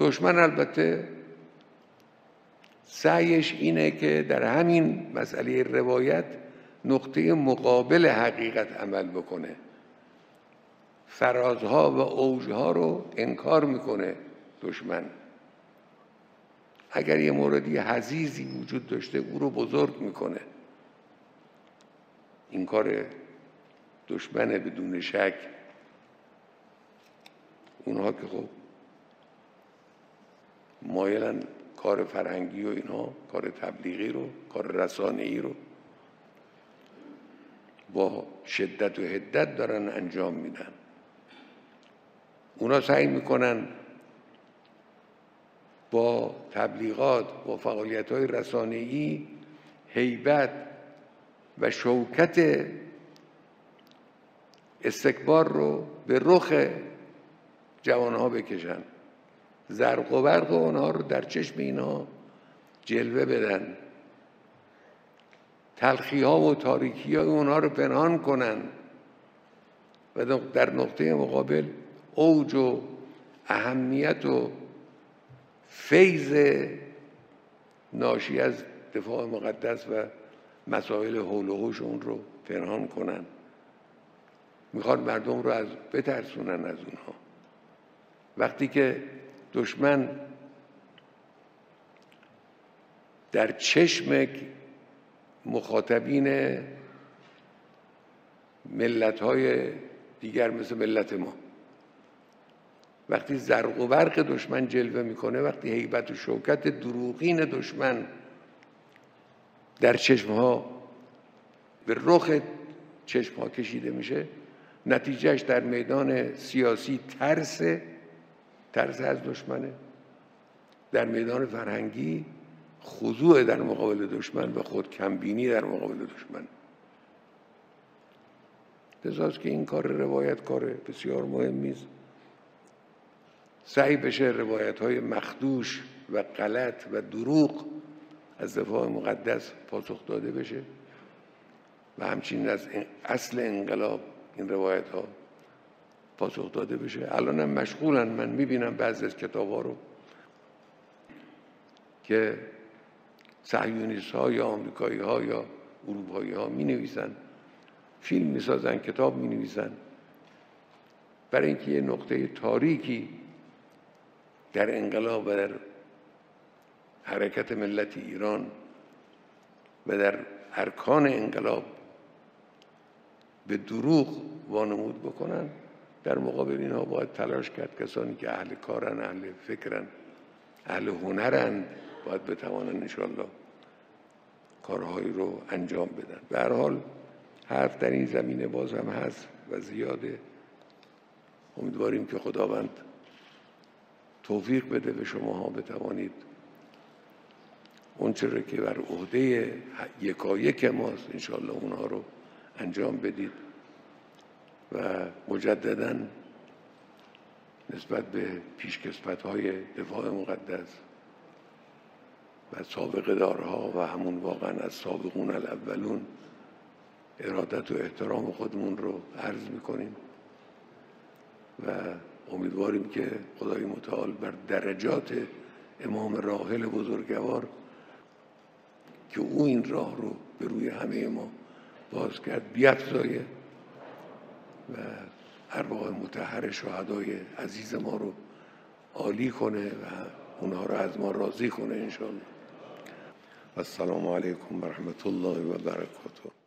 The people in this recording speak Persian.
دشمن البته سعیش اینه که در همین مسئله روایت نقطه مقابل حقیقت عمل بکنه، فرازها و اوجها رو انکار میکنه دشمن. اگر یه موردی حزیزی وجود داشته او رو بزرگ میکنه. این کار دشمنه بدون شک. اونها که خب مایلن کار فرهنگی و اینها، کار تبلیغی رو، کار رسانه‌ای رو با شدت و حدت دارن انجام میدن. اونا سعی میکنن با تبلیغات، با فعالیت‌های رسانه‌ای هیبت و شوکت استکبار رو به رخ جوانها بکشن، زرق و برق اونها رو در چشم اینها جلوه بدن، تلخی ها و تاریکی ها اونها رو پنهان کنن و در نقطه مقابل اوج و اهمیت و فیض ناشی از دفاع مقدس و مسائل حول و حوش اون رو پنهان کنن. میخوان مردم رو بترسونن از اونها. وقتی که دشمن در چشم مخاطبین ملت‌های دیگر مثل ملت ما، وقتی زرق و برق دشمن جلوه میکنه، وقتی هیبت و شوکت دروغین دشمن در چشمها به رخ چشمها کشیده میشه، نتیجهش در میدان سیاسی ترس از دشمنه، در میدان فرهنگی خضوع در مقابل دشمن و خود کمبینی در مقابل دشمن. لذاست که این کار روایت کار بسیار مهمی است. سعی بشه روایت‌های مخدوش و غلط و دروغ از دفاع مقدس پاسخ داده بشه و همچنین از اصل انقلاب این روایت‌ها پاسخ داده بشه. الان هم مشغولن، من میبینم بعضی از کتاب‌ها رو که صهیونیست‌ها یا آمریکایی‌ها یا اروپایی‌ها می‌نویسن، فیلم می‌سازن، کتاب می‌نویسن، برای اینکه یه نقطه تاریکی در انقلاب و در حرکت ملت ایران و در ارکان انقلاب به دروغ وانمود بکنن. در مقابل اینها باید تلاش کرد کسانی که اهل کارن، اهل فکرن، اهل هنرن، باید بتوانن انشاءالله کارهایی رو انجام بدن. به هر حال حرف در این زمینه باز هم هست و زیاده. امیدواریم که خداوند توفیق بده به شماها بتوانید اون چرا که بر عهده یکایک ماست انشاءالله اونها رو انجام بدید و مجدداً نسبت به پیشکسوت‌های دفاع مقدس و سابقه دارها و همون واقعاً از سابقون الاولون ارادت و احترام خودمون رو عرض می‌کنیم و امیدواریم که خدای متعال بر درجات امام راحل بزرگوار که او این راه رو به روی همه ما باز کرد بیفزایه و ارواح مطهر شهدای عزیز ما رو عالی کنه و اونها رو از ما راضی کنه انشاءالله. السلام علیکم و رحمت الله و برکاته.